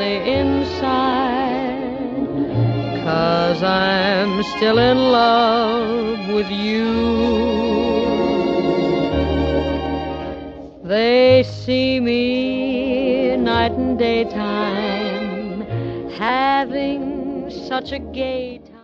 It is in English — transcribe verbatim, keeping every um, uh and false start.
say inside, 'cause I'm still in love with you. They see me night and daytime, having such a gay time.